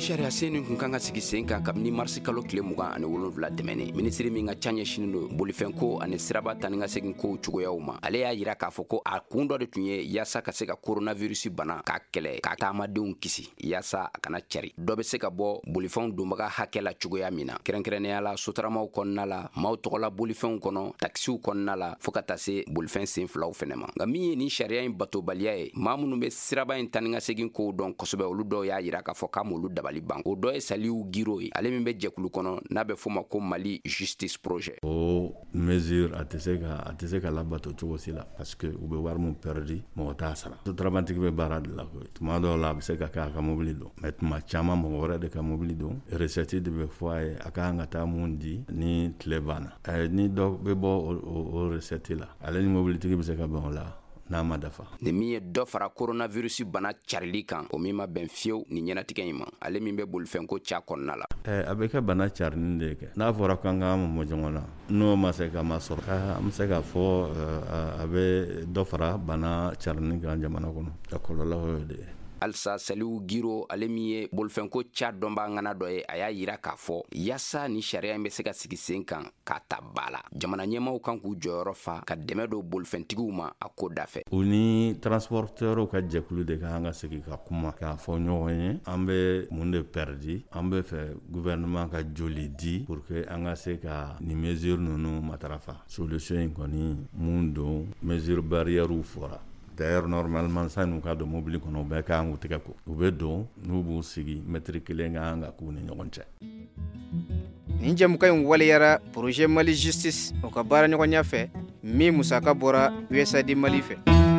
sariya sen kun kan ka sigi sen kan kabini marsi kalo tile 27 tɛmɛnen minisiri min ka ca ɲɛsinin do bolifɛnko ani siraba tani ka segin ko cogoyaw ma ale y'a yira k'a fɔ ko a kun dɔ de tun ye yaasa ka se ka coronavirus bana k'a kɛlɛ ka taamadenw kisi yaasa a kana cari dɔ bɛ se ka bɔ bolifɛnw donbaga hakɛ la cogoya min na kɛrɛnkɛrɛnnenya la sotaramaw kɔnɔna la maaw tɔgɔla bolifɛnw kɔnɔ takisiw kɔnɔna la fɔɔ ka taa se bolifɛn sen filaw fɛnɛ ma nka min ye nin sariya in batobaliya ye maa minnu bɛ siraba in tani ka segin ko dɔn kosɛbɛ olu dɔw y'a yira k'a fɔ k'a m'olu dabali ban o dɔ ye Saliu Giro ye ale min bɛ jɛkulu kɔnɔ n'a bɛ fɔ ma ko Mali Justice Projet o mesure a tɛ se ka labato cogo si la parce que u bɛ wari min perdi mɔgɔ t'a sara sotarabantigi bɛ baara de la koyi tuma dɔw la a bɛ se ka kɛ a ka mobili don mais tuma caman mɔgɔ wɛrɛ de ka mobili don recette de bɛ fɔ a ye a ka kan ka taa mun di ni tile banna ni dɔ bɛ bɔ o recette la ale ni mobilitigi bɛ se ka bɛn o la n'a ma dafa ni min ye dɔ fara coronavirus bana carili kan o min ma bɛn fiyewu ni ɲɛnatigɛ in ma ale min bɛ bolifɛnko ca kɔnɔna la a bɛ kɛ bana carinin de kɛ n'a fɔra kan ka mɔ ɲɔgɔn na n'o ma se ka ma sɔrɔ an bɛ se k'a fɔ a bɛ dɔ fara bana carinin kan jamana kɔnɔ a kɔlɔlɔ y'o de ye alisa Saliu Giro ale min ye bolifɛnko ca dɔnba ŋana dɔ ye a y'a yira k'a fɔ yaasa ni sariya in bɛ se ka sigi sen kan k'a ta ba la jamana ɲɛmaw kan k'u jɔyɔrɔ fa ka dɛmɛ don bolifɛntigiw ma a ko dafɛ u ni transporteurs ka jɛkulu de kan ka sigi ka kuma k'a fɔ ɲɔgɔn ye an bɛ mun de perdi an bɛ fɛ gouvernement ka joli di pour que an ka se ka ni mesure ninnu matarafa solution in kɔni mun don mesure barrière fɔra d'ailleurs normalement ça nous ka don mobili kɔnɔ u bɛɛ kan k'u tigɛ ko u bɛ don n'u b'u sigi mètre kelen kan ka k'u ni ɲɔgɔn cɛ nin jɛmukan in waliyara projet Mali Justice o ka baara ɲɔgɔnya fɛ min musaka bɔra USAID Mali fɛ